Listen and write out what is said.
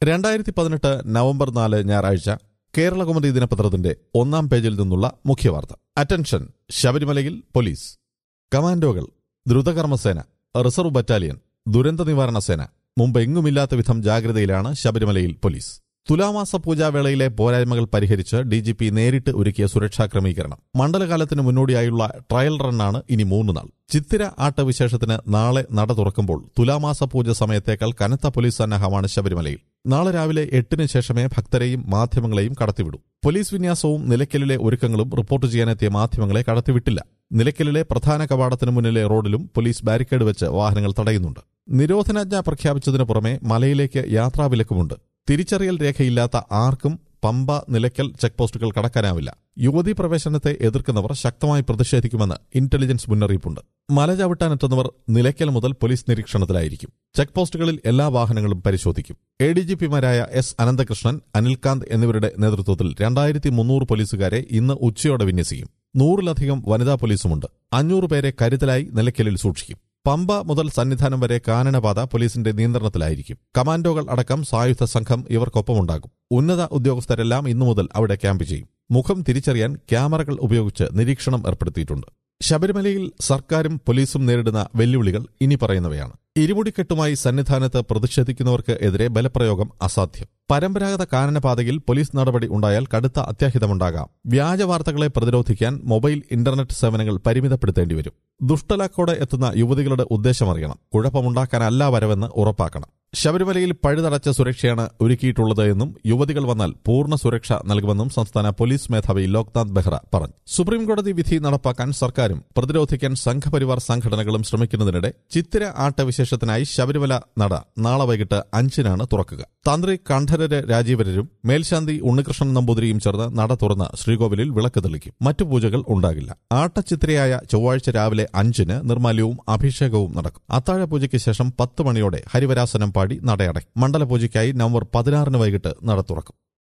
2018 November 4 ഞായറാഴ്ച കേരളകൗമുദി ദിനപത്രത്തിന്റെ 1-ാം പേജിൽ നിന്നുള്ള മുഖ്യവാർത്ത. അറ്റൻഷൻ, ശബരിമലയിൽ പോലീസ്. കമാൻഡോകൾ, ദ്രുതകർമ്മസേന, റിസർവ് ബറ്റാലിയൻ, ദുരന്ത നിവാരണ സേന. മുമ്പെങ്ങുമില്ലാത്ത വിധം ജാഗ്രതയിലാണ് ശബരിമലയിൽ പോലീസ്. തുലാമാസ പൂജാവേളയിലെ പോരായ്മകൾ പരിഹരിച്ച് ഡിജിപി നേരിട്ട് ഒരുക്കിയ സുരക്ഷാ ക്രമീകരണം. മണ്ഡലകാലത്തിന് മുന്നോടിയായുള്ള ട്രയൽ റണ്ണാണ് ഇനി 3 നാൾ. ചിത്തിര ആട്ടവിശേഷത്തിന് നാളെ നട തുറക്കുമ്പോൾ തുലാമാസ പൂജ സമയത്തേക്കാൾ കനത്ത പോലീസ് സന്നാഹമാണ് ശബരിമലയിൽ. നാളെ രാവിലെ 8-ന് ശേഷമേ ഭക്തരെയും മാധ്യമങ്ങളെയും കടത്തിവിടൂ. പോലീസ് വിന്യാസവും നിലയ്ക്കലിലെ ഒരുക്കങ്ങളും റിപ്പോർട്ട് ചെയ്യാനെത്തിയ മാധ്യമങ്ങളെ കടത്തിവിട്ടില്ല. നിലയ്ക്കലിലെ പ്രധാന കവാടത്തിന് മുന്നിലെ റോഡിലും പോലീസ് ബാരിക്കേഡ് വെച്ച് വാഹനങ്ങൾ തടയുന്നുണ്ട്. നിരോധനാജ്ഞ പ്രഖ്യാപിച്ചതിനു പുറമെ മലയിലേക്ക് യാത്രാവിലക്കുമുണ്ട്. തിരിച്ചറിയൽ രേഖയില്ലാത്ത ആർക്കും പമ്പ, നിലയ്ക്കൽ ചെക്ക് പോസ്റ്റുകൾ കടക്കാനാവില്ല. യുവതീ പ്രവേശനത്തെ എതിർക്കുന്നവർ ശക്തമായി പ്രതിഷേധിക്കുമെന്ന് ഇന്റലിജൻസ് മുന്നറിയിപ്പുണ്ട്. മല ചവിട്ടാനെത്തുന്നവർ നിലയ്ക്കൽ മുതൽ പോലീസ് നിരീക്ഷണത്തിലായിരിക്കും. ചെക്ക് പോസ്റ്റുകളിൽ എല്ലാ വാഹനങ്ങളും പരിശോധിക്കും. എഡിജിപിമാരായ എസ് അനന്തകൃഷ്ണൻ, അനിൽകാന്ത് എന്നിവരുടെ നേതൃത്വത്തിൽ 2300 പോലീസുകാരെ ഇന്ന് ഉച്ചയോടെ വിന്യസിക്കും. 100-ലധികം വനിതാ പോലീസുമുണ്ട്. 500 പേരെ കരുതലായി നിലയ്ക്കലിൽ സൂക്ഷിക്കും. പമ്പ മുതൽ സന്നിധാനം വരെ കാനനപാത പോലീസിന്റെ നിയന്ത്രണത്തിലായിരിക്കും. കമാൻഡോകൾ അടക്കം സായുധ സംഘം ഇവർക്കൊപ്പമുണ്ടാകും. ഉന്നത ഉദ്യോഗസ്ഥരെല്ലാം ഇന്നു മുതൽ അവിടെ ക്യാമ്പ് ചെയ്യും. മുഖം തിരിച്ചറിയാൻ ക്യാമറകൾ ഉപയോഗിച്ച് നിരീക്ഷണം ഏർപ്പെടുത്തിയിട്ടുണ്ട്. ശബരിമലയിൽ സർക്കാരും പോലീസും നേരിടുന്ന വെല്ലുവിളികൾ ഇനി പറയുന്നവയാണ്. ഇരുമുടിക്കെട്ടുമായി സന്നിധാനത്ത് പ്രതിഷേധിക്കുന്നവർക്ക് എതിരെ ബലപ്രയോഗം അസാധ്യം. പരമ്പരാഗത കാനനപാതയിൽ പോലീസ് നടപടി ഉണ്ടായാൽ കടുത്ത അത്യാഹിതമുണ്ടാകാം. വ്യാജ വാർത്തകളെ പ്രതിരോധിക്കാൻ മൊബൈൽ ഇന്റർനെറ്റ് സേവനങ്ങൾ പരിമിതപ്പെടുത്തേണ്ടിവരും. ദുഷ്ടലാക്കോടെ എത്തുന്ന യുവതികളുടെ ഉദ്ദേശമറിയണം. കുഴപ്പമുണ്ടാക്കാനല്ല വരവെന്ന് ഉറപ്പാക്കണം. ശബരിമലയിൽ പഴുതടച്ച സുരക്ഷയാണ് ഒരുക്കിയിട്ടുള്ളത് എന്നും യുവതികൾ വന്നാൽ പൂർണ്ണ സുരക്ഷ നൽകുമെന്നും സംസ്ഥാന പോലീസ് മേധാവി ലോക്നാഥ് ബെഹ്റ പറഞ്ഞു. സുപ്രീംകോടതി വിധി നടപ്പാക്കാൻ സർക്കാരും പ്രതിരോധിക്കാൻ സംഘപരിവാർ സംഘടനകളും ശ്രമിക്കുന്നതിനിടെ ചിത്തിര ആട്ടവിശേഷത്തിനായി ശബരിമല നട നാളെ വൈകിട്ട് 5-നാണ് തുറക്കുക. തന്ത്രി കണ്ഠരര് രാജീവരരും മേൽശാന്തി ഉണ്ണികൃഷ്ണൻ നമ്പൂതിരിയും ചേർന്ന് നട തുറന്ന് ശ്രീകോവിലിൽ വിളക്ക് തെളിക്കും. മറ്റു പൂജകൾ ഉണ്ടാകില്ല. ആട്ടച്ചിത്രയായ ചൊവ്വാഴ്ച രാവിലെ 5-ന് നിർമ്മാല്യവും അഭിഷേകവും നടക്കും. അത്താഴ പൂജയ്ക്ക് ശേഷം 10 മണിയോടെ ഹരിവരാസനം പാടി നടയടയ്ക്കും. മണ്ഡലപൂജയ്ക്കായി നവംബർ 16-ന് വൈകിട്ട് നട തുറക്കും.